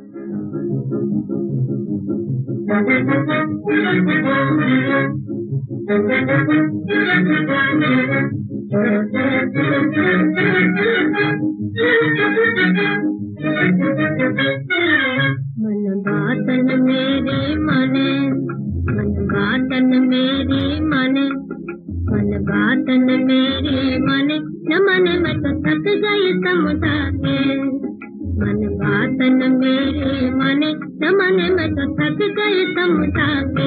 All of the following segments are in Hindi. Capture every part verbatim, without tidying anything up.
मन बातन मेरी माने, मन बातन मेरी माने, मन बातन मेरी माने, न माने मैं तो थक गई समझा के। मन बातन मेरी माने, न माने मैं तो थक गई समझा के।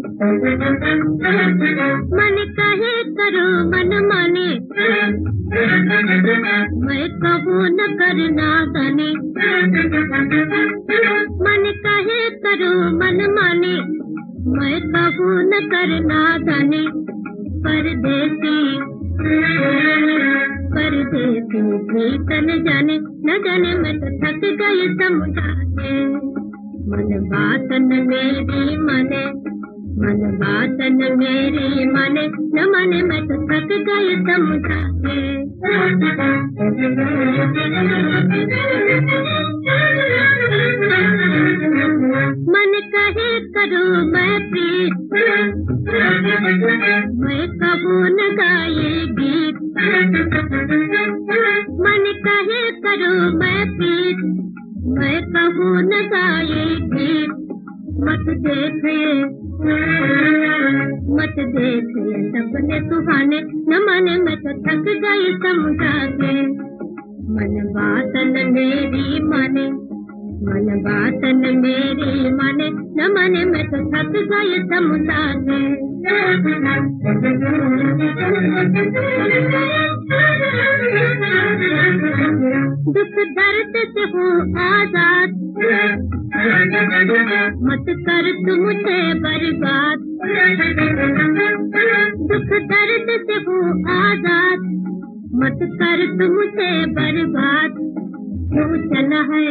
मन कहे करो मन माने, मैं कबू न करना जाने। मन कहे करो मन माने, मैं कबू न करना जाने। परदेसी परदेसी प्रीतन जाने, न जाने मैं तो थक गई समझा के। मन बातन मेरी माने, मन बातन मेरी माने, न माने मैं तो थक गई समझा के। मन कहे करो मैं प्रीत, मैं कबू न गाए गीत। मन कहे करो मैं प्रीत, मैं कबू न गाए गीत। मत देखे मत देखे सपने सुहाने, न माने मैं तो थक गई समझा के। मन बातन मेरी माने, मन बातन मेरी माने, न माने मैं तो थक गई समझा के। दुख दर्द से हूँ आजाद, मत कर तू मुझे बर्बाद। दुख दर्द से हूँ आजाद, मत कर तू मुझे बर्बाद। क्यों चला है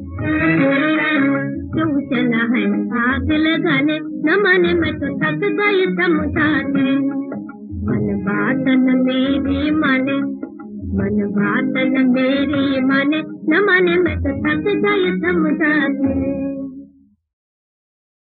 क्यों चला है आग लगाने, न माने मैं तो थक गई समझा के। मन बातन मेरी माने, मन बातन मेरी माने, न माने मैं तो थक गई समझा के।